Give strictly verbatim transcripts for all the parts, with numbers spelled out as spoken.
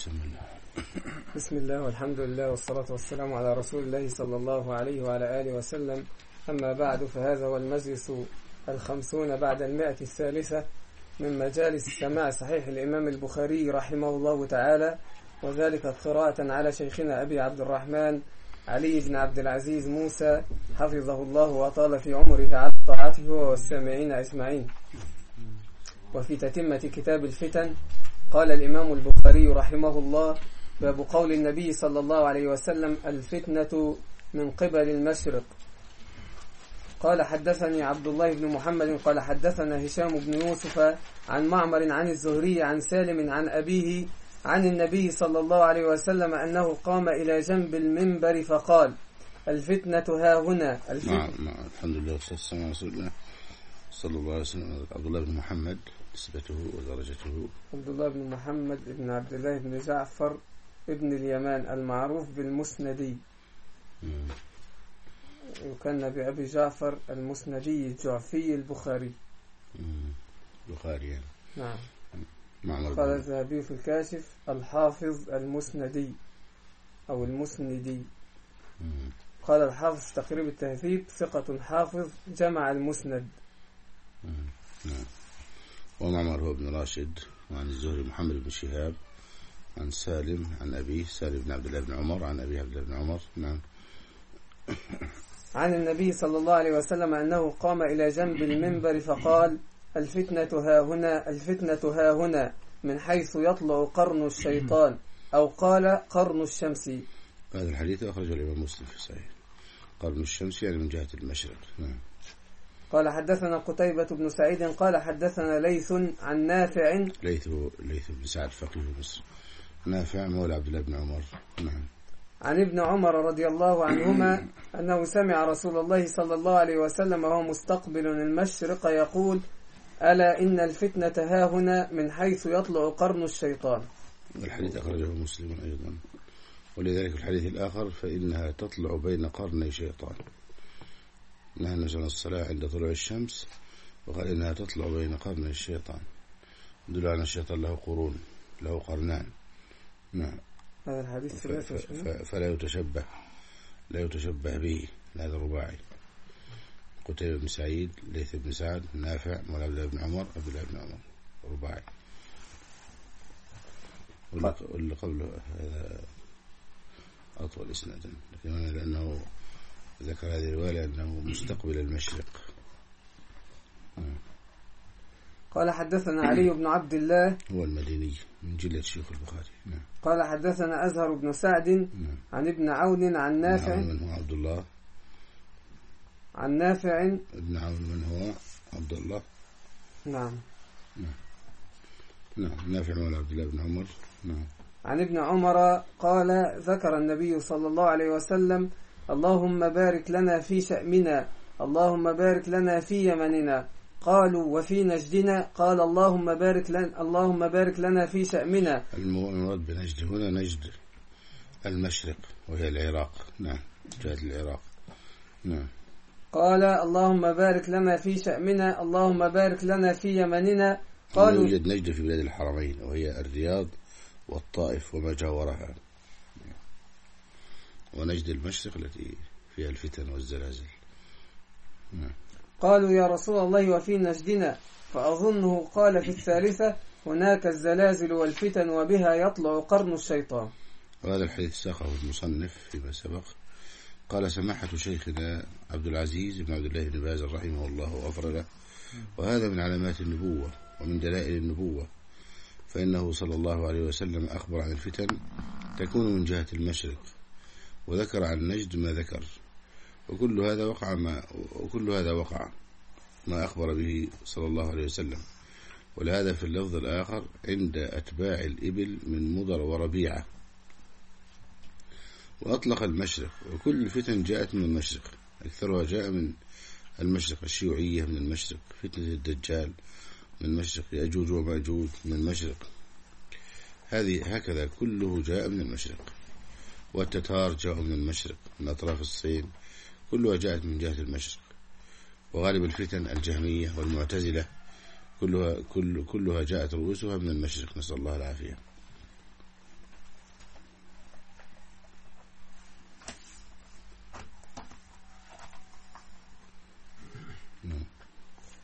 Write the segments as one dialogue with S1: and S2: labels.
S1: بسم الله
S2: بسم الله والحمد لله والصلاة والسلام على رسول الله صلى الله عليه وعلى آله وسلم. أما بعد، فهذا هو المجلس الخمسون بعد المائة الثالثة من مجالس سماع صحيح الإمام البخاري رحمه الله تعالى، وذلك قراءة على شيخنا أبي عبد الرحمن علي بن عبد العزيز موسى حفظه الله وطال في عمره على طاعته والسامعين أجمعين. وفي تتمة كتاب الفتن قال الإمام البخاري رحمه الله: باب قول النبي صلى الله عليه وسلم: الفتنة من قبل المشرق. قال: حدثني عبد الله بن محمد قال حدثنا هشام بن يوسف عن معمر عن الزهري عن سالم عن أبيه عن النبي صلى الله عليه وسلم أنه قام إلى جنب المنبر فقال: الفتنة ها هنا. الفتنة
S1: نعم نعم الحمد لله والصلاة والسلام على رسول الله صلى الله عليه وسلم. عبد الله بن محمد نسبته ودرجته.
S2: عبد الله بن محمد بن عبد الله بن جعفر ابن اليمان المعروف بالمسندي، وكان بأبي جعفر المسندي الجعفي البخاري.
S1: بخاري يعني.
S2: نعم.
S1: معمر
S2: قال الذهبي في الكاشف: الحافظ المسندي أو المسندي.
S1: مم.
S2: قال الحافظ في تقريب التهذيب: ثقة حافظ جمع المسند.
S1: مم. نعم. ومعمر هو ابن راشد، وعن الزهري محمد بن شهاب عن سالم عن أبيه سالم بن عبد الله بن عمر عن أبيه عبد الله بن عمر. نعم.
S2: عن النبي صلى الله عليه وسلم أنه قام إلى جنب المنبر فقال: الفتنة ها هنا، الفتنة ها هنا، من حيث يطلع قرن الشيطان، أو قال قرن الشمس.
S1: هذا الحديث أخرجه الإمام مسلم في صحيح. قرن الشمس يعني من جهة المشرق. نعم.
S2: قال: حدثنا قتيبة بن سعيد قال حدثنا ليث عن نافع.
S1: ليث ليث بن سعد فقيه مصر. نافع مولى عبد الله بن عمر. نعم.
S2: عن ابن عمر رضي الله عنهما أنه سمع رسول الله صلى الله عليه وسلم وهو مستقبل المشرق يقول: ألا إن الفتنة ها هنا، من حيث يطلع قرن الشيطان.
S1: الحديث أخرجه مسلم أيضا. ولذلك الحديث الآخر: فإنها تطلع بين قرني شيطان. نهى النبي عن الصلاة عند طلوع الشمس، وقال إنها تطلع بين قرني الشيطان، يدل على الشيطان له قرون، له قرنان. نعم.
S2: هذا الحديث
S1: ف... ف... ف... فلا يتشبه لا يتشبه به هذا الرباعي: قتيبة بن سعيد، ليث بن سعد، نافع مولى عبد الله بن عمر، عبد الله بن عمر، رباعي. واللي قبله هذا أطول إسنادا، لكن هنا لأنه ذكر هذه الرواية لأنه مستقبل المشرق.
S2: قال: حدثنا علي بن عبد الله،
S1: هو المديني من جلة شيوخ البخاري. نعم.
S2: قال: حدثنا أزهر بن سعد. نعم. عن ابن عون عن نافع.
S1: من هو عبد الله
S2: عن نافع.
S1: ابن عون من هو عبد الله.
S2: نعم.
S1: نعم. نعم. نافع مولى عبد الله بن عمر. نعم.
S2: عن ابن عمر قال: ذكر النبي صلى الله عليه وسلم: اللهم بارك لنا في شأمنا، اللهم بارك لنا في يمننا. قالوا: وفي نجدنا؟ قال: اللهم بارك لنا اللهم بارك لنا في شأمنا.
S1: المراد بنجد هنا نجد المشرق، وهي العراق. نعم، جهة العراق. نعم.
S2: قال: اللهم بارك لنا في شأمنا، اللهم بارك لنا في يمننا. قالوا:
S1: يوجد نجد في بلاد الحرمين، وهي الرياض والطائف وما جاورها، ونجد المشرق التي فيها الفتن والزلازل. نعم.
S2: قالوا: يا رسول الله وفي نجدنا؟ فأظنه قال في الثالثة: هناك الزلازل والفتن وبها يطلع قرن الشيطان.
S1: وهذا الحديث ساقه المصنف فيما سبق. قال: سماحة شيخنا عبد العزيز بن عبد الله بن باز رحمه الله وغفر له، وهذا من علامات النبوة ومن دلائل النبوة، فإنه صلى الله عليه وسلم أخبر عن الفتن تكون من جهة المشرق، وذكر عن نجد ما ذكر، وكل هذا وقع ما وكل هذا وقع ما أخبر به صلى الله عليه وسلم. ولهذا في اللفظ الآخر: عند أتباع الإبل من مضر وربيعة. وأطلق المشرق، وكل الفتن جاءت من المشرق، أكثرها جاء من المشرق: الشيوعية من المشرق، فتنة الدجال من المشرق، يأجوج ومأجوج من المشرق. هذه هكذا كله جاء من المشرق. والتتار جاءوا من المشرق من أطراف الصين، كلها جاءت من جهة المشرق. وغالب الفتن الجهمية والمعتزلة كلها, كل كلها جاءت رؤوسها من المشرق، نسأل الله العافية.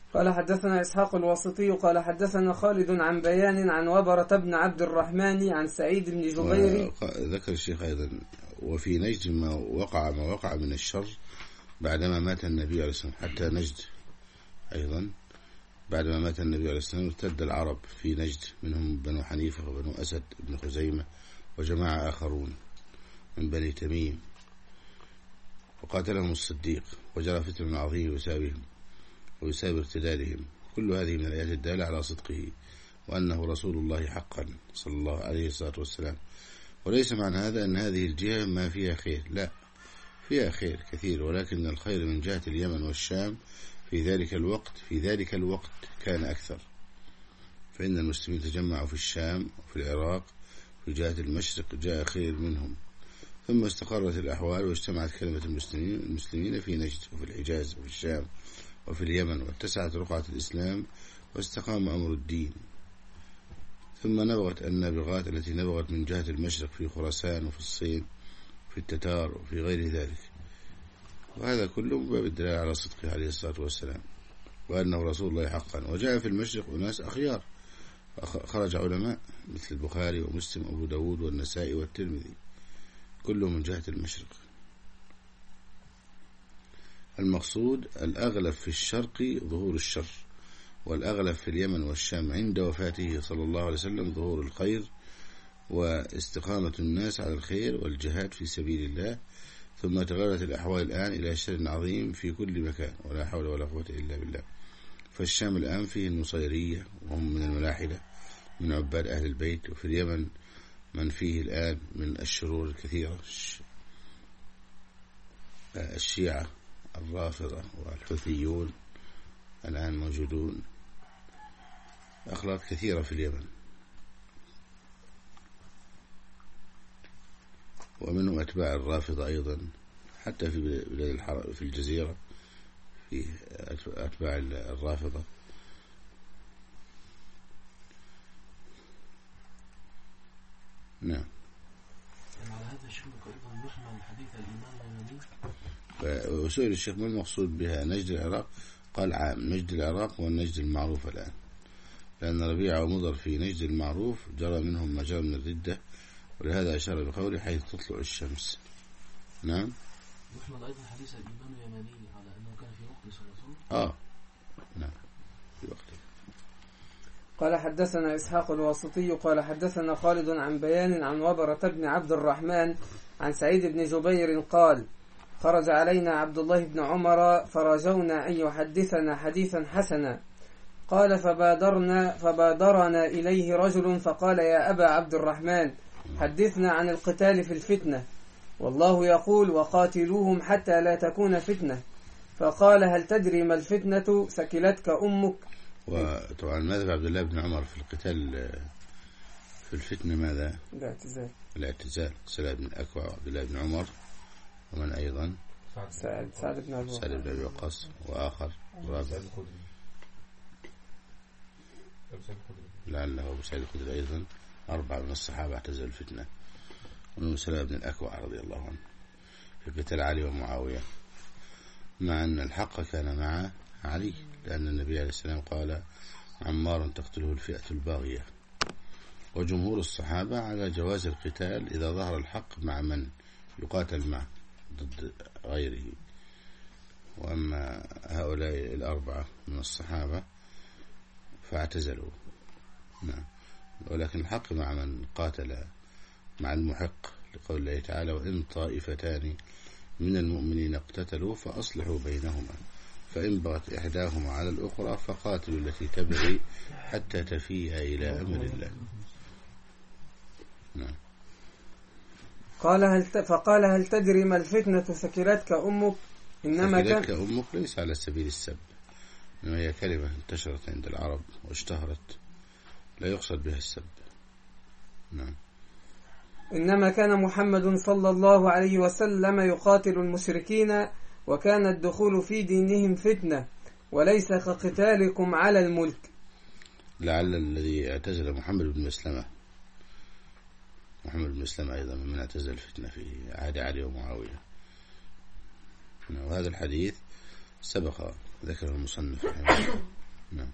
S2: قال حدثنا إسحاق الواسطي قال حدثنا خالد عن بيان عن وبرة بن عبد الرحمن عن سعيد بن جبير.
S1: ذكر الشيخ أيضا وفي نجد ما وقع ما وقع من الشر بعدما مات النبي عليه الصلاة والسلام، حتى نجد أيضا بعدما مات النبي عليه الصلاة والسلام ارتد العرب في نجد، منهم بنو حنيفة وبنو أسد بن خزيمة وجماعة آخرون من بني تميم، وقاتلهم الصديق وجرى فتن عظيم يساويهم ويساوي ارتدادهم. كل هذه من الآيات الدالة على صدقه وأنه رسول الله حقا صلى الله عليه الصلاة والسلام. وليس معنى هذا أن هذه الجهة ما فيها خير، لا، فيها خير كثير، ولكن الخير من جهة اليمن والشام في ذلك الوقت في ذلك الوقت كان أكثر، فإن المسلمين تجمعوا في الشام وفي العراق في جهة المشرق جاء خير منهم، ثم استقرت الأحوال واجتمعت كلمة المسلمين المسلمين في نجد وفي الحجاز وفي الشام وفي اليمن، واتسعت رقعة الإسلام واستقام أمر الدين. ثم نبغت النابغات التي نبغت من جهة المشرق في خراسان وفي الصين في التتار وفي غير ذلك، وهذا كله باب الدلالة على صدقه عليه الصلاة والسلام وأنه رسول الله حقا. وجاء في المشرق أناس أخيار، خرج علماء مثل البخاري ومسلم وأبو داود والنسائي والترمذي، كله من جهة المشرق. المقصود الأغلب في الشرق ظهور الشر، والأغلب في اليمن والشام عند وفاته صلى الله عليه وسلم ظهور الخير واستقامة الناس على الخير والجهاد في سبيل الله. ثم تغيرت الأحوال الآن إلى شر عظيم في كل مكان، ولا حول ولا قوة إلا بالله. فالشام الآن فيه النصيرية وهم من الملاحدة من عباد أهل البيت، وفي اليمن من فيه الآن من الشرور الكثيرة، الشيعة الرافضة والحوثيون الآن موجودون، أخلاق كثيرة في اليمن، ومنهم أتباع الرافضة أيضا حتى في بلاد الحرب في الجزيرة في أتباع الرافضة. نعم.
S3: على هذا الشيخ أيضا يحمل حديث الإمام النووي.
S1: وسئل الشيخ ما المقصود بها نجد العراق؟ قال عام نجد العراق والنجد المعروف الآن، لأن ربيعة ومضر في نجد المعروف جرى منهم ما جرى من الردة، ولهذا أشار بقوله حيث تطلع الشمس. نعم.
S3: يحمل أيضا حديث الإمام اليماني على أنه كان في وقت صلى الله عليه وسلم.
S1: آه نعم في وقته.
S2: قال حدثنا إسحاق الواسطي قال حدثنا خالد عن بيان عن وبرة بن عبد الرحمن عن سعيد بن جبير قال خرج علينا عبد الله بن عمر فرجونا أن يحدثنا حديثا حسنا. قال فبادرنا فبادرنا إليه رجل فقال يا أبا عبد الرحمن حدثنا عن القتال في الفتنة، والله يقول وقاتلوهم حتى لا تكون فتنة. فقال هل تدري ما الفتنة؟ سكلتك أمك.
S1: وطبعا ماذا عبد الله بن عمر في القتال في الفتنة؟ ماذا؟
S2: الاعتزال.
S1: الاعتزال. سعد بن الأكوع وعبد الله بن عمر، ومن أيضا؟
S2: سعد سعد بن أبي
S1: سعد بن أبي وقاص، وآخر رابع لعله أبو سعيد الخدري أيضا. أربعة من الصحابة اعتزلوا الفتنة، ومنهم سلمة بن الأكوع رضي الله عنه في قتال علي ومعاوية، مع أن الحق كان مع علي، لأن النبي عليه السلام قال عمار تقتله الفئة الباغية. وجمهور الصحابة على جواز القتال إذا ظهر الحق مع من يقاتل معه ضد غيره. وأما هؤلاء الأربعة من الصحابة فاعتزلوا. نعم. ولكن الحق مع من قاتل مع المحق، لقول الله تعالى وإن طائفتان من المؤمنين اقتتلوا فأصلحوا بينهما فإن بغت إحداهما على الأخرى فقاتلوا التي تبغي حتى تفيء إلى أمر الله. نعم.
S2: قال هل ت... فقال هل تدري ما الفتنة؟ سكلتك أمك. إنما
S1: سكلتك كان... أمك ليس على سبيل السب، إنما هي كلمة انتشرت عند العرب واشتهرت لا يقصد بها السب. نعم.
S2: إنما كان محمد صلى الله عليه وسلم يقاتل المشركين، وكان الدخول في دينهم فتنة، وليس كقتالكم على الملك.
S1: لعل الذي اعتزل محمد بن مسلمة، محمد بن مسلمة أيضا من اعتزل الفتنة في عهد علي ومعاوية. وهذا الحديث سبق ذكره المصنف رحمه الله. نعم.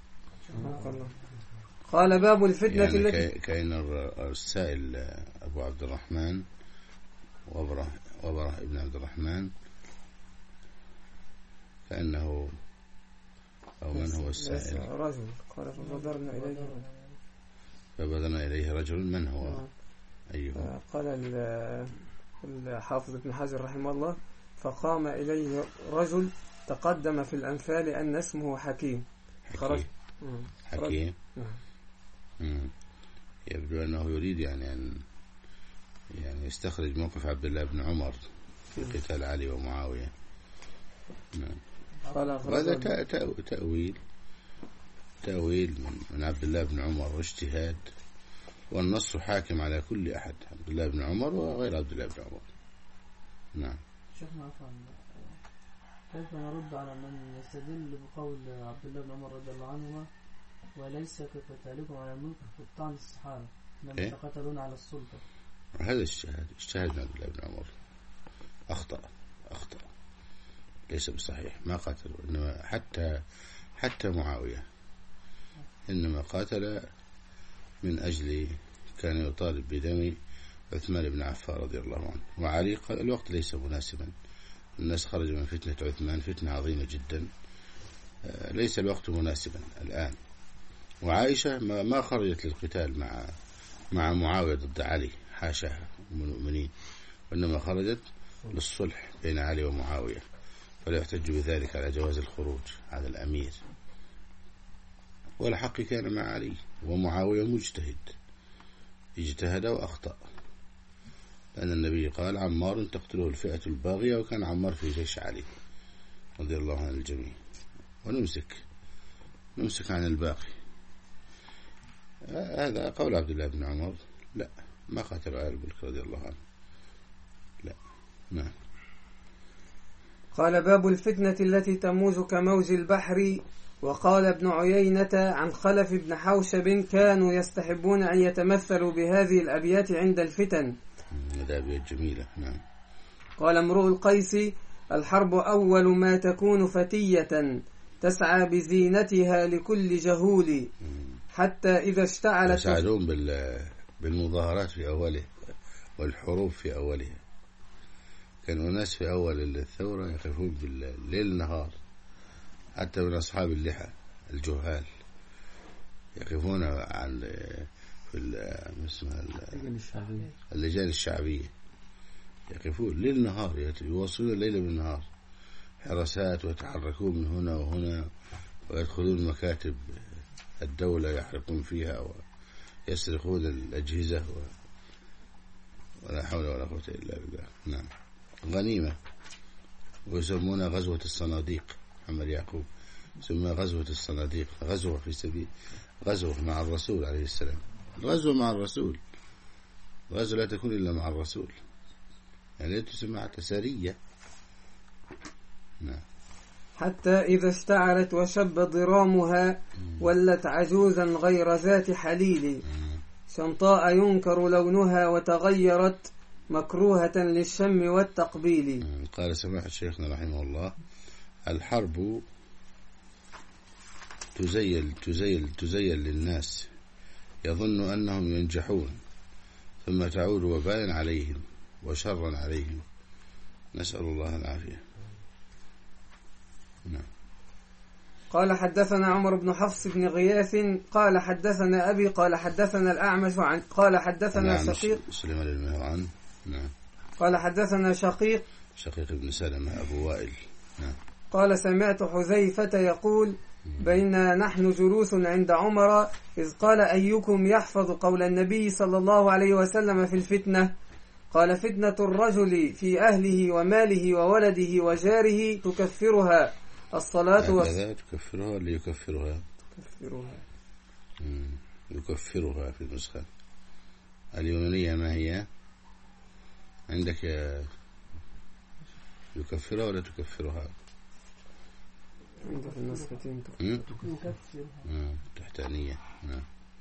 S2: قال باب الفتنة
S1: يعني
S2: التي
S1: كأن السائل أبو عبد الرحمن وبره وبره ابن عبد الرحمن كأنه أو من هو السائل؟
S2: رجل. قال فبادرنا إليه
S1: فبادرنا إليه رجل. من هو؟ أيوه.
S2: قال الحافظ ابن حجر رحمه الله فقام إليه رجل تقدم في الأنفال أن اسمه حكيم.
S1: خرج حكيم. مم. يبدو أنه يريد يعني أن يعني يستخرج موقف عبد الله بن عمر في قتال علي ومعاوية. نعم. هذا تأويل تأويل من, من عبد الله بن عمر واجتهاد، والنص حاكم على كل أحد، عبد الله بن عمر وغير عبد الله بن عمر. نعم.
S4: شيخنا عفوا، كيف نرد على من يستدل بقول عبد الله بن عمر رضي الله عنهما وليس كقتالكم على الملك في الطعن الصحابة لم
S1: إيه؟
S4: يتقاتلون على السلطة؟
S1: هذا اجتهاد اجتهاد من عبد الله بن عمر، أخطأ أخطأ ليس بصحيح، ما قاتلوا. إنما حتى حتى معاوية إنما قاتل من أجل كان يطالب بدم عثمان بن عفان رضي الله عنه، وعلي قال الوقت ليس مناسبا، الناس خرج من فتنة عثمان فتنة عظيمة جدا، ليس الوقت مناسبا الآن. وعائشة ما خرجت للقتال مع مع معاوية ضد علي، حاشاها أم المؤمنين، وإنما خرجت للصلح بين علي ومعاوية، فلا يحتج بذلك على جواز الخروج على الأمير. والحق كان مع علي، ومعاوية مجتهد اجتهد وأخطأ، لأن النبي قال عمار تقتله الفئة الباغية، وكان عمار في جيش علي رضي الله عن الجميع. ونمسك نمسك عن الباقي. هذا قول عبد الله بن عمر، لا ما قاتل على الملك رضي الله عنه، لا. نعم.
S2: قال باب الفتنة التي تموج كموج البحر. وقال ابن عيينة عن خلف بن حوشب كانوا يستحبون أن يتمثلوا بهذه الأبيات عند الفتن.
S1: هذه أبيات جميلة. نعم.
S2: قال امرؤ القيس الحرب أول ما تكون فتية تسعى بزينتها لكل جهول حتى إذا اشتعلت.
S1: يسعدون بالمظاهرات في أوله والحروب في أولها. كانوا ناس في أول الثورة يقفون بالليل نهار، حتى من أصحاب اللحى الجهال يقفون عن في اللجان الشعبية، يقفون ليل نهار، يواصلون الليل بالنهار، حراسات، ويتحركون من هنا وهنا، ويدخلون مكاتب الدولة يحرقون فيها ويسرقون الأجهزة و... ولا حول ولا قوة إلا بالله. نعم. غنيمة. ويسمونها غزوة الصناديق. محمد يعقوب سمى غزوة الصناديق، غزوة في سبيل غزوة مع الرسول عليه السلام. غزوة مع الرسول، غزوة لا تكون إلا مع الرسول، يعني تسمى سرية. نعم.
S2: حتى إذا اشتعلت وشب ضرامها ولت عجوزا غير ذات حليل شنطاء ينكر لونها وتغيرت مكروهة للشم والتقبيل.
S1: قال سماحة شيخنا رحمه الله الحرب تزيل تزيل تزيل للناس يظن أنهم ينجحون، ثم تعود وبالا عليهم وشرا عليهم، نسأل الله العافية. نعم.
S2: قال حدثنا عمر بن حفص بن غياث قال حدثنا أبي قال حدثنا الأعمش عن قال حدثنا شقيق
S1: سليمان المهران. نعم.
S2: قال حدثنا شقيق
S1: شقيق بن سلمة أبو وائل. نعم.
S2: قال سمعت حذيفة يقول بيننا نحن جلوس عند عمر إذ قال أيكم يحفظ قول النبي صلى الله عليه وسلم في الفتنة؟ قال فتنة الرجل في أهله وماله وولده وجاره تكفرها الصلاة
S1: والصلاة. تكفرها ولا يكفرها؟
S2: تكفرها.
S1: يكفرها في النسخة اليونانية. ما هي عندك؟ يكفرها ولا تكفرها؟
S2: عندك في النسختين
S4: تكفرها
S1: تحتانية. نعم.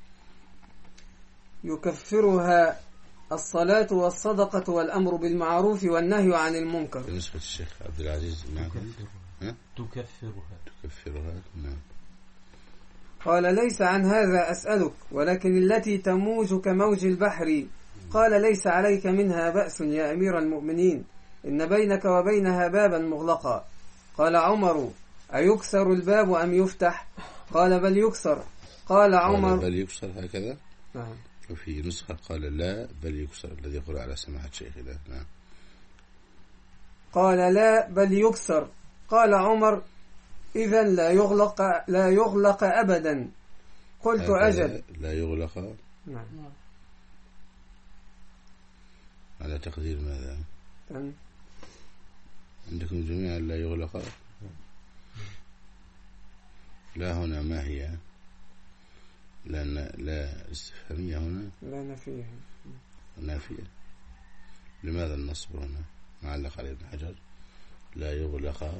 S2: يكفرها الصلاة والصدقة والأمر بالمعروف والنهي عن المنكر.
S1: بالنسبة للشيخ عبد العزيز. نعم.
S3: تكفرها تكفرها
S1: تكفرها. نعم.
S2: قال ليس عن هذا أسألك، ولكن التي تموج كموج البحر. قال ليس عليك منها بأس يا أمير المؤمنين، إن بينك وبينها بابا مغلقا. قال عمر أيكسر الباب أم يفتح؟ قال بل يكسر. قال عمر
S1: بل يكسر هكذا.
S2: نعم.
S1: وفي نسخة قال لا بل يكسر، الذي يقول على سماحة شيخنا. نعم.
S2: قال لا بل يكسر. قال عمر إذا لا يغلق لا يغلق أبدا. قلت أجل.
S1: لا يغلق.
S2: نعم.
S1: على تقدير ماذا؟
S2: نعم.
S1: عندكم جميعا لا يغلق. لا هنا ما هي؟ لأن لا استفهامية هنا.
S2: لا نفيه.
S1: نافية. لماذا النصب هنا؟ معلق عليه ابن حجر لا يغلق.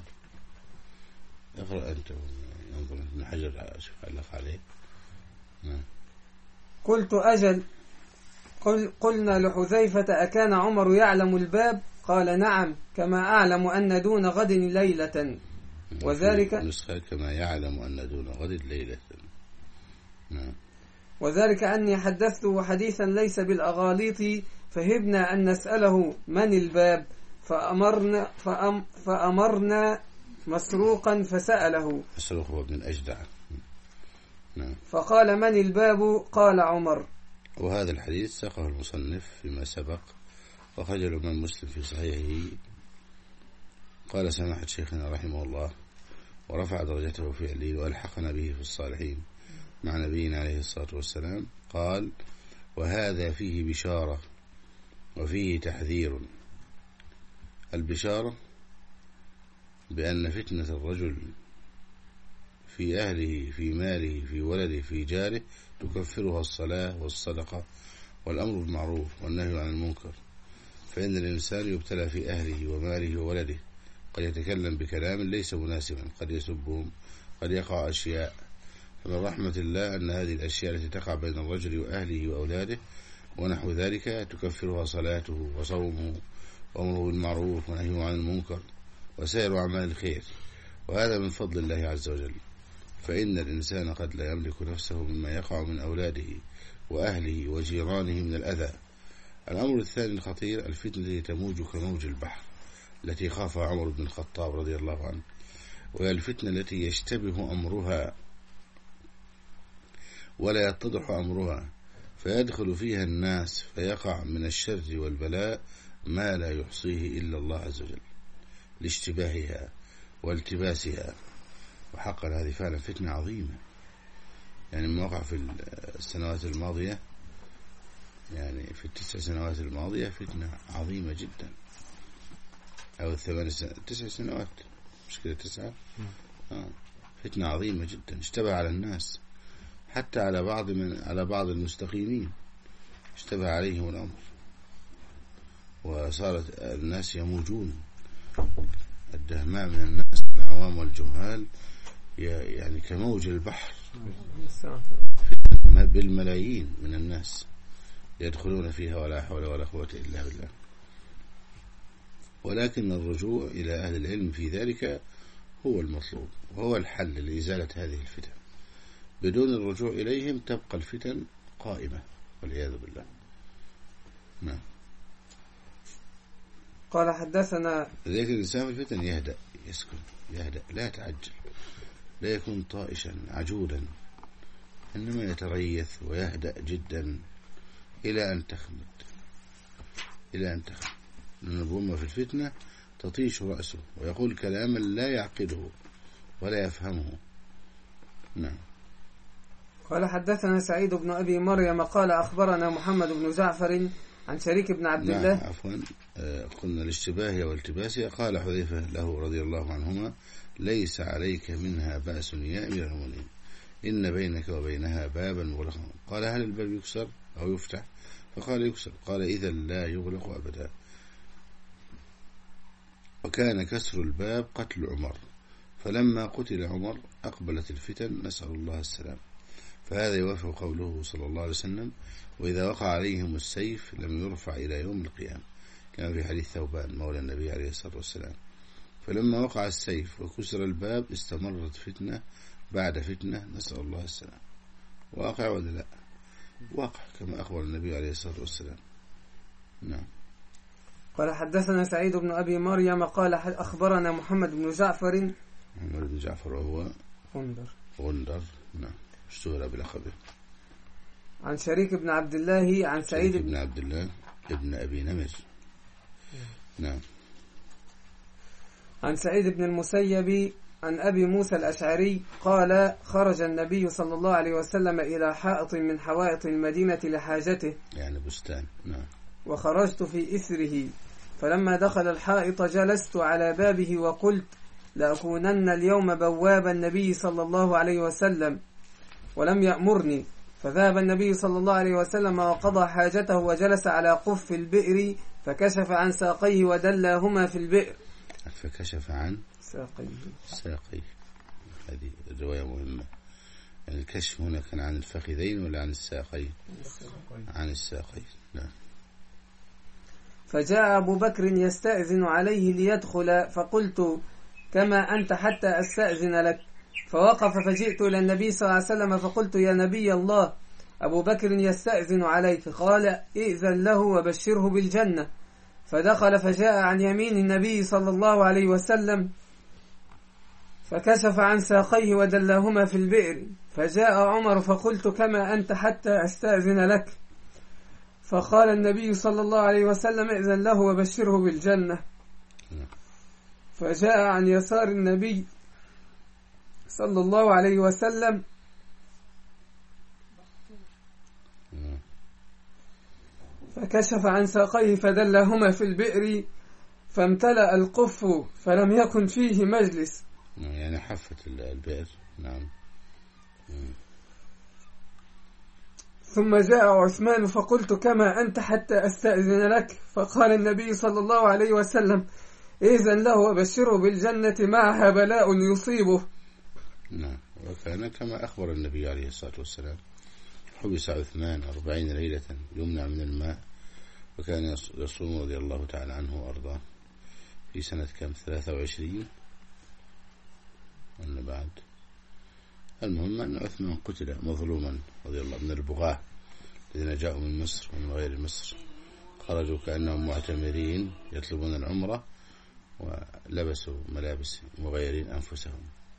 S1: اقرأ أنت ينظر ابن حجر شوف علق عليه. نعم.
S2: قلت أجل. قل قلنا لحذيفة أكان عمر يعلم الباب؟ قال نعم، كما أعلم أن دون غد ليلة، وذلك
S1: نسخة كما يعلم أن دون غد ليلة. نعم.
S2: وذلك أني حدثته حديثا ليس بالأغاليط، فهبنا أن نسأله من الباب، فأمرنا, فأم فأمرنا مسروقا فسأله.
S1: مسروق هو ابن الأجدع. نعم.
S2: فقال من الباب؟ قال عمر.
S1: وهذا الحديث ساقه المصنف فيما سبق، وخرج الإمام مسلم في صحيحه. قال سماحة شيخنا رحمه الله ورفع درجته في عليل وألحقنا به في الصالحين مع نبينا عليه الصلاة والسلام. قال وهذا فيه بشارة وفيه تحذير. البشارة بأن فتنة الرجل في أهله في ماله في ولده في جاره تكفرها الصلاة والصدقة والأمر بالمعروف والنهي عن المنكر، فإن الإنسان يبتلى في أهله وماله وولده، قد يتكلم بكلام ليس مناسبا، قد يسبهم، قد يقع أشياء. فمن رحمة الله أن هذه الأشياء التي تقع بين الرجل وأهله وأولاده ونحو ذلك تكفرها صلاته وصومه وأمره بالمعروف ونهيه عن المنكر وسائر أعمال الخير، وهذا من فضل الله عز وجل. فإن الإنسان قد لا يملك نفسه مما يقع من أولاده وأهله وجيرانه من الأذى. الأمر الثاني الخطير الفتنة التي تموج كموج البحر التي خافها عمر بن الخطاب رضي الله عنه، وهي الفتنة التي يشتبه أمرها ولا يتضح أمرها، فيدخل فيها الناس فيقع من الشر والبلاء ما لا يحصيه إلا الله عز وجل لاشتباهها والتباسها. وحقا هذه فعلا فتنة عظيمة، يعني ما وقع في السنوات الماضية، يعني في التسع سنوات الماضية فتنة عظيمة جدا، أو الثمان سنوات تسع سنوات مشكلة تسعة آه. فتنة عظيمة جدا اشتبه على الناس، حتى على بعض من على بعض المستقيمين اشتبه عليهم الأمر، وصارت الناس يموجون الدهماء من الناس العوام والجهال يعني كموج البحر بالملايين من الناس يدخلون فيها ولا حول ولا قوة إلا بالله. ولكن الرجوع إلى أهل العلم في ذلك هو المطلوب وهو الحل لإزالة هذه الفتن. بدون الرجوع إليهم تبقى الفتن قائمة والعياذ بالله. نعم.
S2: قال حدثنا
S1: ذلك الإنسان في الفتن يهدأ يسكن يهدأ لا يتعجل، لا يكون طائشا عجولا، إنما يتريث ويهدأ جدا إلى أن تخمد إلى أن تخمد لأن في الفتنة تطيش رأسه ويقول كلاما لا يعقله ولا يفهمه. نعم.
S2: قال حدثنا سعيد بن أبي مريم قال أخبرنا محمد بن جعفر عن شريك بن عبد
S1: نعم
S2: الله.
S1: عفوا آه قلنا الاشتباه والتباسها. قال حذيفة له رضي الله عنهما ليس عليك منها بأس يا أمير المؤمنين، إن بينك وبينها بابا مغلقا. قال هل الباب يكسر أو يفتح؟ فقال يكسر. قال إذا لا يغلق أبدا. وكان كسر الباب قتل عمر، فلما قتل عمر أقبلت الفتن، نسأل الله السلام. فهذا يوافق قوله صلى الله عليه وسلم وإذا وقع عليهم السيف لم يرفع إلى يوم القيامة، كما في حديث ثوبان مولى النبي عليه الصلاة والسلام. فلما وقع السيف وكسر الباب استمرت فتنة بعد فتنة، نسأل الله السلام. واقع ولا لا؟ واقع كما أخبر النبي عليه الصلاة والسلام. نعم.
S2: قال حدثنا سعيد بن أبي مريم قال أخبرنا محمد بن جعفر
S1: محمد بن جعفر وهو
S2: غندر
S1: غندر نعم، اشتهر بلقبه.
S2: عن شريك بن عبد الله عن سعيد
S1: بن عبد الله ابن أبي نمر. نعم.
S2: عن سعيد بن المسيب عن أبي موسى الأشعري قال خرج النبي صلى الله عليه وسلم إلى حائط من حوائط المدينة لحاجته،
S1: يعني بستان. نعم.
S2: وخرجت في إثره، فلما دخل الحائط جلست على بابه وقلت لأكونن اليوم بواب النبي صلى الله عليه وسلم، ولم يأمرني. فذهب النبي صلى الله عليه وسلم وقضى حاجته وجلس على قف البئر، فكشف عن ساقيه ودلاهما في البئر.
S1: فكشف عن
S2: ساقيه
S1: ساقيه هذه الرواية مهمة. يعني الكشف هنا كان عن الفخذين ولا عن الساقين؟ عن الساقين. نعم.
S2: فجاء أبو بكر يستأذن عليه ليدخل، فقلت كما أنت حتى أستأذن لك. فوقف فجئت إلى النبي صلى الله عليه وسلم فقلت يا نبي الله أبو بكر يستأذن عليك. قال ائذن له وبشره بالجنة. فدخل فجاء عن يمين النبي صلى الله عليه وسلم فكشف عن ساقيه ودلاهما في البئر. فجاء عمر فقلت كما أنت حتى أستأذن لك. فقال النبي صلى الله عليه وسلم ائذن له وبشره بالجنة. فجاء عن يسار النبي صلى الله عليه وسلم فكشف عن ساقيه فدلهما في البئر، فامتلأ القف فلم يكن فيه مجلس.
S1: يعني حفت البئر. نعم.
S2: ثم جاء عثمان فقلت كما أنت حتى أستأذن لك. فقال النبي صلى الله عليه وسلم إذن له وبشره بالجنة معها بلاء يصيبه.
S1: نعم. وكان كما أخبر النبي عليه الصلاة والسلام حبس عثمان أربعين ليلة يمنع من الماء، وكان يصوم رضي الله تعالى عنه وأرضاه في سنة كم ثلاثة وعشرين ولا بعد. المهم أن عثمان قتل مظلوما رضي الله من البغاة الذين جاءوا من مصر ومن غير مصر، خرجوا كأنهم معتمرين يطلبون العمرة ولبسوا ملابس مغيرين أنفسهم.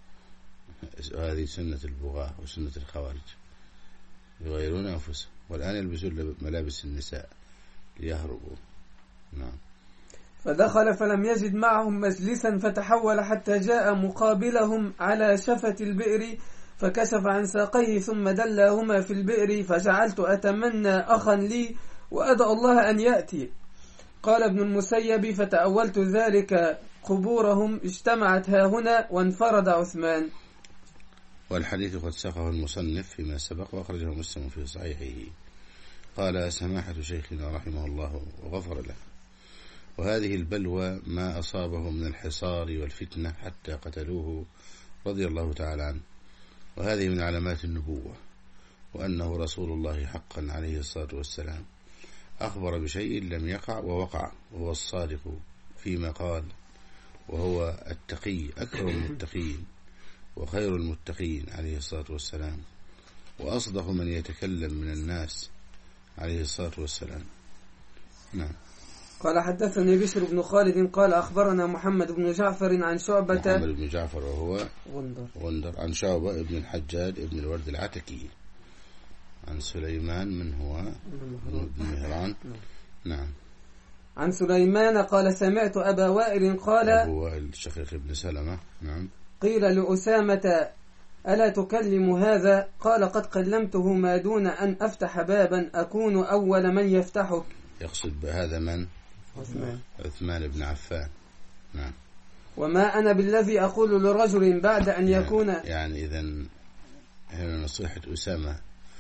S1: هذه سنة البغاة وسنة الخوارج، يغيرون أنفسهم، والآن يلبسون ملابس النساء ليهربوا. نعم.
S2: فدخل فلم يجد معهم مجلسا فتحول حتى جاء مقابلهم على شفة البئر فكشف عن ساقيه ثم دلاهما في البئر، فجعلت أتمنى أخا لي وأدعو الله أن يأتي. قال ابن المسيب فتأولت ذلك قبورهم اجتمعت هاهنا وانفرد عثمان.
S1: والحديث قد ساقه المصنف فيما سبق وأخرجه مسلم في صحيحه. قال سماحة شيخنا رحمه الله وغفر له: وهذه البلوى ما أصابه من الحصار والفتنة حتى قتلوه رضي الله تعالى عنه، وهذه من علامات النبوة، وأنه رسول الله حقا عليه الصلاة والسلام، أخبر بشيء لم يقع ووقع، وهو الصادق فيما قال، وهو التقي أكرم المتقين وخير المتقين عليه الصلاة والسلام، وأصدق من يتكلم من الناس عليه الصلاة والسلام. نعم.
S2: قال حدثني بشر بن خالد قال أخبرنا محمد بن جعفر عن شعبة
S1: محمد بن جعفر وهو
S2: غندر
S1: غندر عن شعبة ابن الحجاج ابن الورد العتكي عن سليمان من هو بن مهران. نعم.
S2: عن سليمان قال سمعت أبا وائل قال
S1: هو الشقيق ابن سلمة. نعم.
S2: قيل لأسامة ألا تكلم هذا؟ قال قد كلمته ما دون أن أفتح بابا أكون أول من يفتحه.
S1: يقصد بهذا من؟
S2: عثمان
S1: عثمان بن عفان. نعم.
S2: وما أنا بالذي أقول لرجل بعد أن يكون
S1: يعني, يعني إذن هنا نصيحة أسامة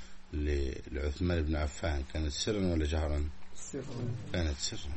S1: لعثمان بن عفان كانت سرا ولا جهرا؟
S2: سرا.
S1: كانت سرا.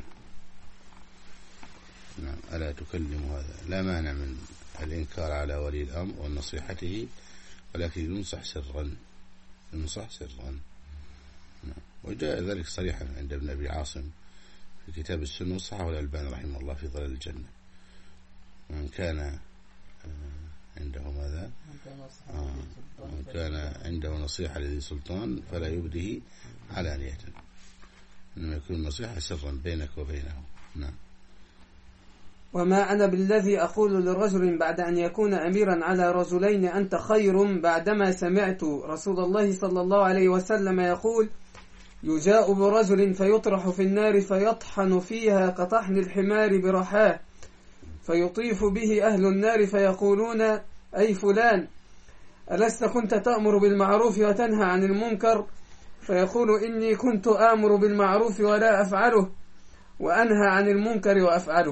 S1: نعم. ألا تكلم هذا، لا مانع من الإنكار على ولي الأمر ونصيحته، ولكن ينصح سرا، ينصح سرا. نعم. وجاء ذلك صريحا عند ابن أبي عاصم في كتاب السنة، وصححه الألباني رحمه الله في ظلال الجنة. من كان عنده ماذا آه. كان عنده نصيحة لذي سلطان فلا يبده علانية، إنما يكون نصيحة سرا بينك وبينه. نعم.
S2: وما أنا بالذي أقول لرجل بعد أن يكون أميرا على رجلين أنت خير، بعدما سمعت رسول الله صلى الله عليه وسلم يقول يجاء برجل فيطرح في النار فيطحن فيها كطحن الحمار برحاه، فيطيف به أهل النار فيقولون أي فلان ألست كنت تأمر بالمعروف وتنهى عن المنكر؟ فيقول إني كنت آمر بالمعروف ولا أفعله، وأنهى عن المنكر وأفعله.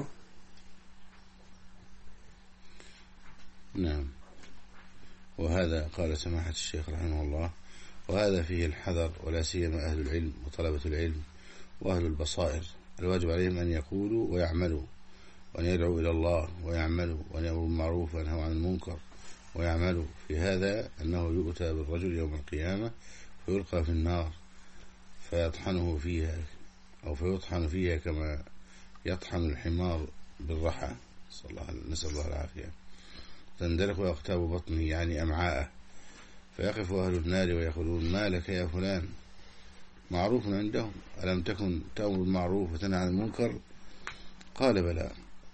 S1: نعم. وهذا قال سماحة الشيخ رحمه الله، وهذا فيه الحذر، ولا سيما أهل العلم وطلبة العلم وأهل البصائر، الواجب عليهم أن يقولوا ويعملوا، وأن يدعوا إلى الله ويعملوا، وأن يأمروا بالمعروف وينهوا عن المنكر ويعملوا. في هذا أنه يؤتى بالرجل يوم القيامة فيلقى في النار فيطحنه فيها، أو فيطحن فيها كما يطحن الحمار بالرحى، نسأل الله العافية، تندلق أقتاب بطنه يعني أمعاءه، فيقف أهل النار ويقولون ما لك يا فلان؟ معروف عندهم، ألم تكن تأمر بالمعروف وتنهى عن المنكر؟ قال بلى،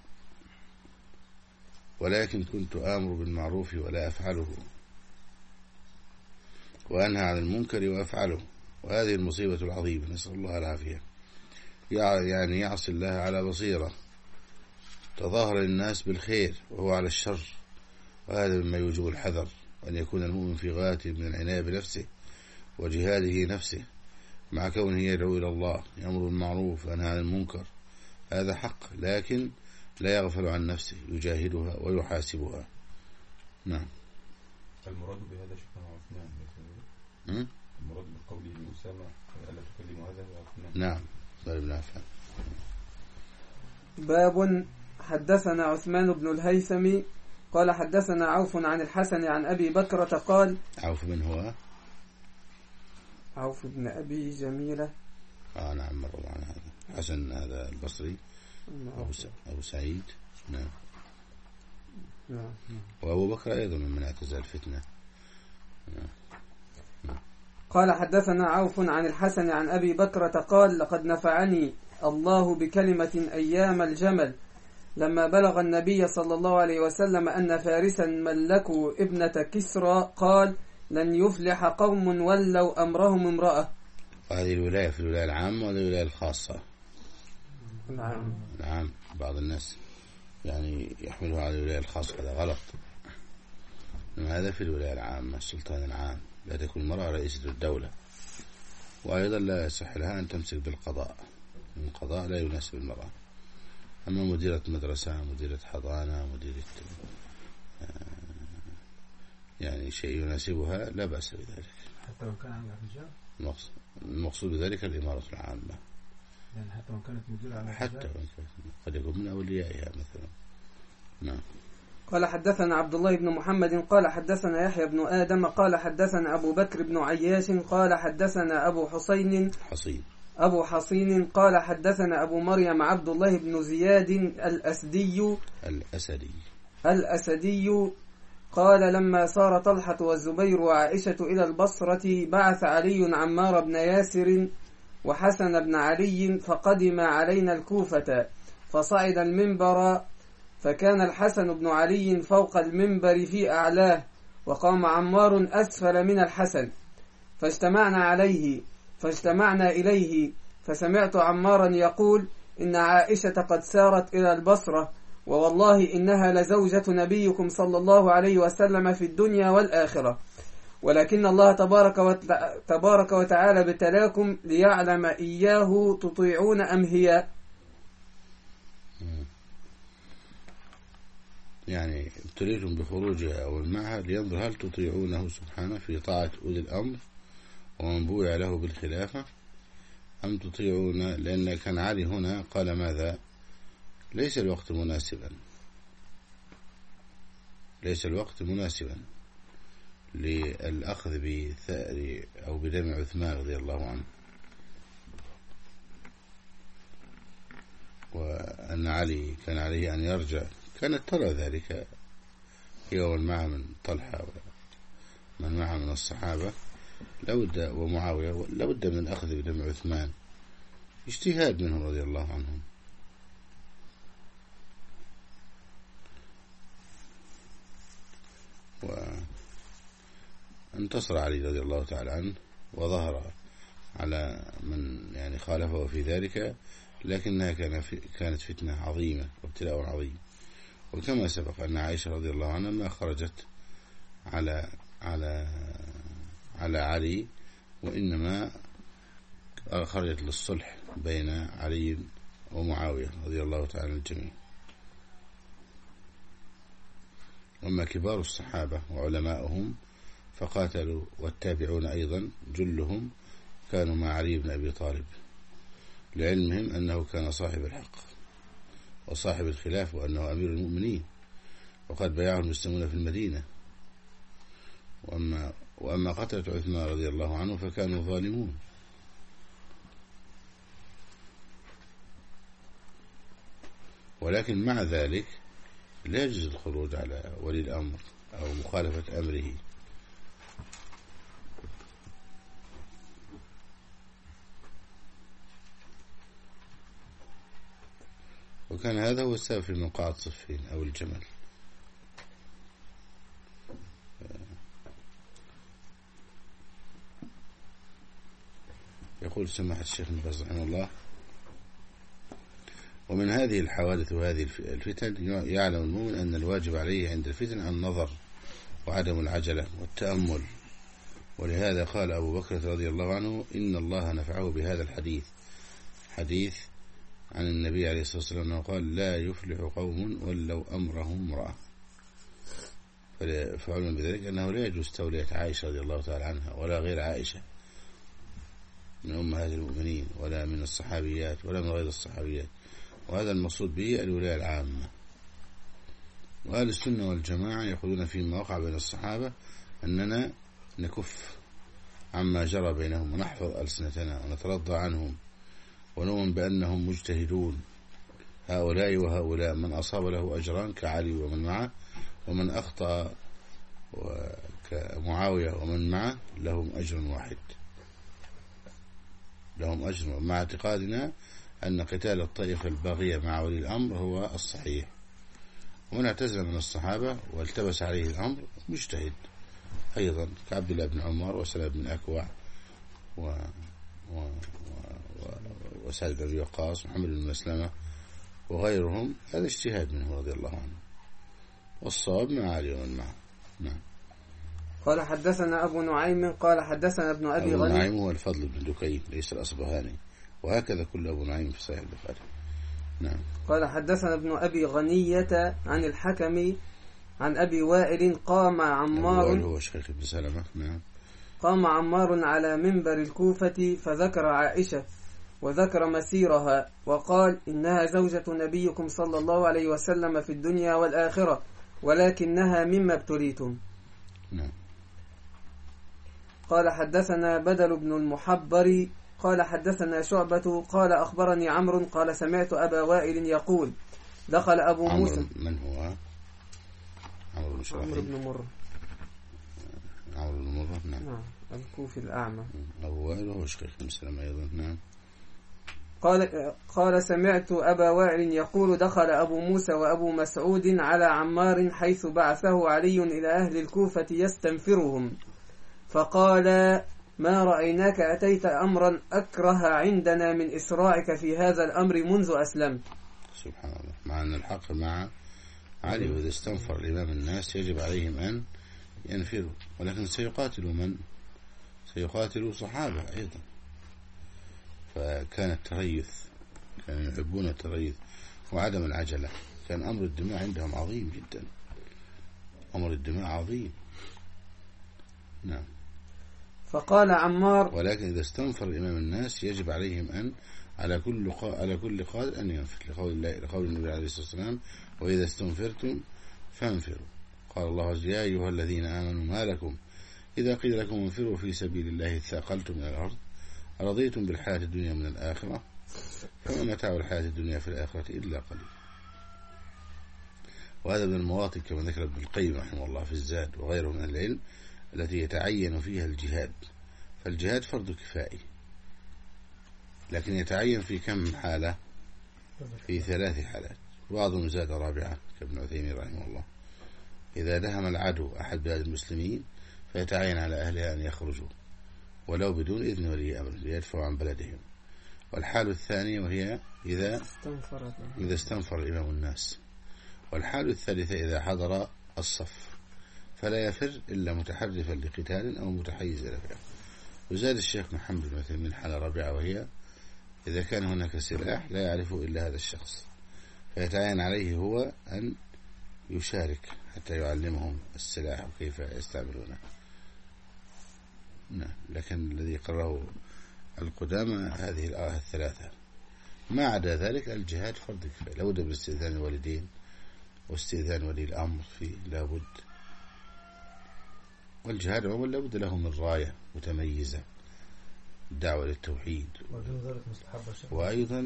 S1: ولكن كنت آمر بالمعروف ولا أفعله، وأنهى عن المنكر وأفعله. وهذه المصيبة العظيمة، نسأل الله العافية، يعني يعصي الله على بصيرة، تظاهر للناس بالخير وهو على الشر، وهذا مما يوجب الحذر، أن يكون المؤمن في غاية من العناية بنفسه وجهاده نفسه، مع كونه يدعو إلى الله، يأمر بالمعروف وينهى عن المنكر، هذا حق، لكن لا يغفل عن نفسه، يجاهدها ويحاسبها. نعم.
S5: المراد بهذا شيخنا عثمان، المراد بقوله لأسامة ألا تكلم هذا عثمان.
S1: نعم. قال ابن عفان.
S2: باب حدثنا عثمان بن الهيثم قال حدثنا عوف عن الحسن عن أبي بكرة قال.
S1: عوف من هو؟
S2: عوف بن أبي جميلة.
S1: آه نعم، مر معنا هذا. حسن هذا البصري. أبو, س... أبو سعيد. نعم.
S2: نعم.
S1: وأبو بكر أيضا من اعتزال الفتنة. نعم. نعم.
S2: قال حدثنا عوف عن الحسن عن أبي بكرة قال لقد نفعني الله بكلمة أيام الجمل لما بلغ النبي صلى الله عليه وسلم أن فارسا ملكوا ابنة كسرى قال لن يفلح قوم ولوا أمرهم امرأة.
S1: هذه الولاية في الولاية العامة ولا الولاية الخاصة؟
S2: نعم.
S1: نعم. بعض الناس يعني يحملها على الولاية الخاصة، هذا غلط. هذا في الولاية العامة، السلطان العام، لا تكون المرأة رئيسة الدولة، وأيضا لا يصح لها أن تمسك بالقضاء، القضاء لا يناسب المرأة. أما مديرة مدرسة، مديرة حضانة، مديرة يعني شيء يناسبها لا بأس بذلك،
S3: حتى لو كان عندها رجال.
S1: المقصود بذلك الإمارة العامة،
S3: يعني حتى لو كانت مديرة على
S1: حتى كانت قد يكون من أوليائها مثلا. نعم.
S2: قال حدثنا عبد الله بن محمد قال حدثنا يحيى بن آدم قال حدثنا أبو بكر بن عياش قال حدثنا أبو حسين
S1: حصين
S2: أبو حصين قال حدثنا أبو مريم عبد الله بن زياد الأسدي
S1: الأسدي
S2: الأسدي قال لما سار طلحة والزبير وعائشة إلى البصرة بعث علي عمار بن ياسر وحسن بن علي فقدم علينا الكوفة، فصعد المنبر فكان الحسن بن علي فوق المنبر في أعلاه، وقام عمار أسفل من الحسن، فاجتمعنا عليه فاجتمعنا إليه فسمعت عمارا يقول إن عائشة قد سارت إلى البصرة، ووالله إنها لزوجة نبيكم صلى الله عليه وسلم في الدنيا والآخرة، ولكن الله تبارك, وتع... تبارك وتعالى ابتلاكم ليعلم إياه تطيعون أم هي.
S1: يعني ابتليتم بخروجها أو معها لينظر هل تطيعونه سبحانه في طاعة أولي الأمر ومن بويع له بالخلافة أم تطيعون، لأن كان علي هنا قال ماذا؟ ليس الوقت مناسبا، ليس الوقت مناسبا للأخذ بثأر أو بدم عثمان رضي الله عنه، وأن علي كان عليه أن يرجع، كانت ترى ذلك هي ومن معه من طلحة ومن معه من الصحابة لابد ومعاوية لابد من الأخذ بدم عثمان، اجتهاد منهم رضي الله عنهم. وانتصر علي رضي الله تعالى عنه وظهر على من يعني خالفه في ذلك، لكنها كانت فتنة عظيمة وابتلاء عظيم. وكما سبق أن عائشة رضي الله عنها ما خرجت على على على علي، وإنما خرجت للصلح بين علي ومعاوية رضي الله تعالى عن الجميع. وأما كبار الصحابة وعلماؤهم فقاتلوا، والتابعون أيضا جلهم كانوا مع علي بن أبي طالب، لعلمهم أنه كان صاحب الحق وصاحب الخلاف، وأنه أمير المؤمنين، وقد بايعه المسلمون في المدينة. وأما, وأما قتلة عثمان رضي الله عنه فكانوا ظالمون. ولكن مع ذلك لا يجوز الخروج على ولي الأمر أو مخالفة أمره. وكان هذا هو السبب في موقعة صفين أو الجمل. يقول سماحة الشيخ ابن باز رحمه الله: ومن هذه الحوادث وهذه الفتن يعلم المؤمن أن الواجب عليه عند الفتن النظر وعدم العجلة والتأمل. ولهذا قال أبو بكر رضي الله عنه: إن الله نفعه بهذا الحديث، حديث عن النبي عليه الصلاة والسلام أنه قال: لا يفلح قوم ولو أمرهم امرأة. فعلم بذلك أنه لا يجوز تولية عائشة رضي الله تعالى عنها ولا غير عائشة من أمهات المؤمنين ولا من الصحابيات ولا من غير الصحابيات، وهذا المقصود به الولاية العامة. وأهل السنة والجماعة يقولون فيما وقع بين الصحابة أننا نكف عما جرى بينهم ونحفظ ألسنتنا ونترضى عنهم ونؤمن بأنهم مجتهدون، هؤلاء وهؤلاء، من أصاب له أجران كعلي ومن معه، ومن أخطأ كمعاوية ومن معه لهم أجر واحد، لهم أجر، مع اعتقادنا أن قتال الطائفة الباغية مع ولي الأمر هو الصحيح. ومن اعتزل من الصحابة والتبس عليه الأمر مجتهد أيضا كعبد الله بن عمر وسلام بن أكوع و... و... و... وسعد بن وقاص ومحمد بن مسلمة وغيرهم، هذا اجتهاد منه رضي الله عنه، والصواب مع علي ومن معه. نعم.
S2: قال حدثنا أبو نعيم قال حدثنا ابن أبي غني.
S1: أبو نعيم هو الفضل بن دكين ليس الأصبهاني، وهكذا كل أبو نعيم في صحيح البخاري. نعم.
S2: قال حدثنا ابن أبي غنية عن الحكم عن أبي وائل قام عمار،
S1: وائل هو شيخ ابن سلمة. نعم.
S2: قام عمار على منبر الكوفة فذكر عائشة وذكر مسيرها وقال: إنها زوجة نبيكم صلى الله عليه وسلم في الدنيا والآخرة، ولكنها مما ابتليتم.
S1: نعم.
S2: قال حدثنا بدل بن المحبر قال حدثنا شعبة قال أخبرني عمرو قال سمعت أبا وائل يقول: دخل أبو موسى.
S1: من هو؟ عمرو بن
S2: عمرو بن مرة.
S1: عمرو بن مرة. نعم.
S2: نعم. الكوفي الأعمى.
S1: أبو وائل هو شيخ مسلم أيضا. نعم.
S2: قال قال سمعت أبا وائل يقول: دخل أبو موسى وأبو مسعود على عمار حيث بعثه علي إلى أهل الكوفة يستنفرهم، فقال: ما رأيناك أتيت أمرا أكره عندنا من إسراعك في هذا الأمر منذ أسلمت.
S1: سبحان الله. مع أن الحق مع علي، وإذا استنفر الإمام الناس يجب عليهم أن ينفروا، ولكن سيقاتلوا من؟ سيقاتلوا صحابة أيضا. فكان التريث، كانوا يحبون التريث وعدم العجلة. كان أمر الدماء عندهم عظيم جدا، أمر الدماء عظيم. نعم.
S2: فقال عمار:
S1: ولكن إذا استنفر الإمام الناس يجب عليهم أن على كل قا... على كل قادر أن ينفر، لقول الله، لقول النبي عليه الصلاة والسلام: وإذا استنفرتم فانفروا. قال الله عز وجل: يا أيها الذين آمنوا ما لكم إذا قيل لكم انفروا في سبيل الله ثاقلتم إلى الأرض أرضيتم بالحياة الدنيا من الآخرة فما متاع الحياة الدنيا في الآخرة إلا قليل. وهذا من المواطن كما ذكر ابن القيم رحمه الله في الزاد وغيره من العلم التي يتعين فيها الجهاد. فالجهاد فرض كفائي، لكن يتعين في كم حالة؟ في ثلاث حالات، بعضهم زاد رابعة كابن عثيمين رحمه الله. إذا دهم العدو أحد بلاد المسلمين فيتعين على أهلها أن يخرجوا ولو بدون إذن ولي أمر ليدفعوا عن بلدهم. والحال الثانية وهي إذا إذا استنفر الإمام الناس. والحال الثالثة إذا حضر الصف فلا يفر إلا متحرفا لقتال أو متحيز إلى فعل. وزاد الشيخ محمد بن عثيمين حالة رابعة وهي إذا كان هناك سلاح لا يعرفه إلا هذا الشخص فيتعين عليه هو أن يشارك حتى يعلمهم السلاح وكيف يستعملونه. نعم. لكن الذي قرره القدامى هذه الآية الثلاثة. ما عدا ذلك الجهاد فرض كفاية، لابد من استئذان الوالدين واستئذان ولي الأمر فيه لابد. والجهاد عموما لابد له من راية متميزة، الدعوة للتوحيد، وأيضا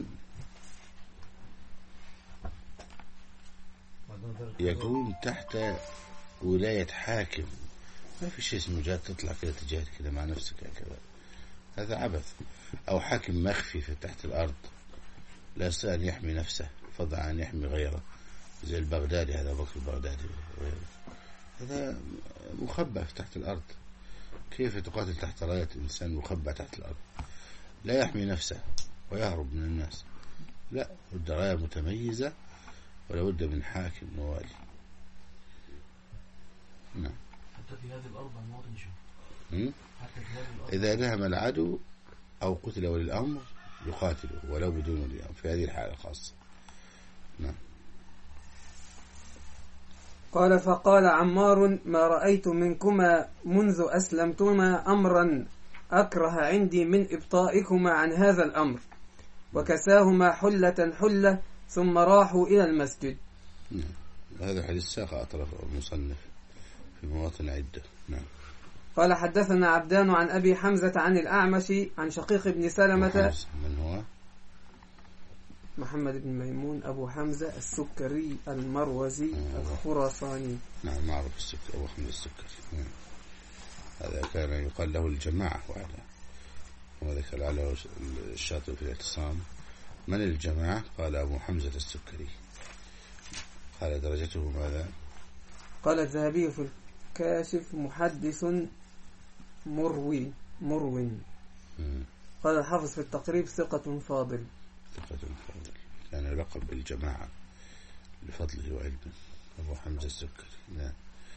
S1: يكون تحت ولاية حاكم. ما في شيء اسمه جهاد تطلع كده تجاهد كده مع نفسك هكذا، هذا عبث. أو حاكم مخفي في تحت الأرض لا يستطيع أن يحمي نفسه فضلا عن يحمي غيره، زي البغدادي هذا بكر البغدادي وغيره، هذا مخبأ في تحت الأرض. كيف تقاتل تحت راية إنسان مخبأ تحت الأرض لا يحمي نفسه ويهرب من الناس؟ لا، بد راية متميزة ولا بد من حاكم موالي. نعم.
S3: حتى في هذه الأرض المواطن شو؟ حتى في هذه الأرض
S1: إذا دهم العدو أو قتل ولي الأمر يقاتله ولو بدون ولي الأمر في هذه الحالة الخاصة. نعم.
S2: قال فقال عمار ما رأيت منكما منذ أسلمتما أمرا أكره عندي من إبطائكما عن هذا الأمر. وكساهما حلة حلة ثم راحوا إلى المسجد.
S1: نعم. هذا حديث ساق أطرف المصنف في مواطن عدة. نعم.
S2: قال حدثنا عبدان عن أبي حمزة عن الأعمش عن شقيق بن سلمة.
S1: من هو؟
S2: محمد بن ميمون أبو حمزة السكري المروزي الخراساني.
S1: نعم معروف السكري أبو حمزة السكري. نعم. هذا كان يقال له الجماعة وعلى وذكر على الشاطئ في الاعتصام. من الجماعة؟ قال أبو حمزة السكري. قال درجته ماذا؟
S2: قال الذهبي في الكاشف محدث مروي مروي. قال الحافظ في التقريب ثقة فاضل.
S1: ثقة فاضل كان يلقب بالجماعة لفضله وعلمه. أبو حمزة السكري. نعم.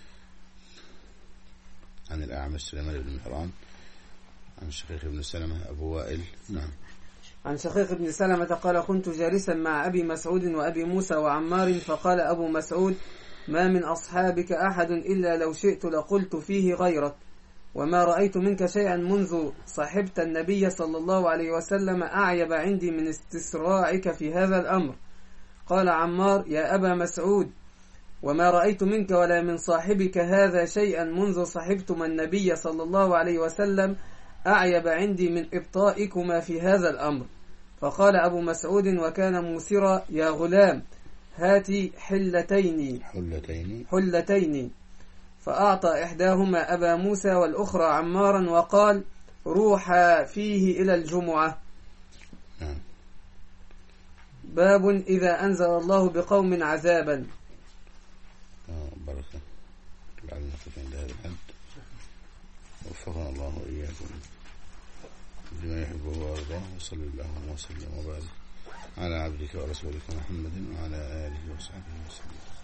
S1: عن الأعمش سليمان بن مهران عن شقيق بن سلمة أبو وائل. نعم.
S2: عن شقيق بن سلمة قال كنت جالسا مع أبي مسعود وأبي موسى وعمار فقال أبو مسعود ما من أصحابك أحد إلا لو شئت لقلت فيه غيرك، وما رأيت منك شيئا منذ صحبت النبي صلى الله عليه وسلم أعيب عندي من استسراعك في هذا الأمر. قال عمار يا أبا مسعود وما رأيت منك ولا من صاحبك هذا شيئا منذ صحبتما النبي صلى الله عليه وسلم أعيب عندي من إبطائكما في هذا الأمر. فقال أبو مسعود وكان موسرا يا غلام هاتي حلتين
S1: حلتين
S2: حلتين فأعطى إحداهما أبا موسى والأخرى عمارا وقال روحا فيه إلى الجمعة. باب إذا أنزل الله بقوم عذابا.
S1: بركة لعلنا نقف عند هذا الحد. وفقنا الله وإياكم لما يحبه ويرضاه. وصلى الله وسلم وبارك على عبدك ورسولك محمد وعلى آله وصحبه وسلم.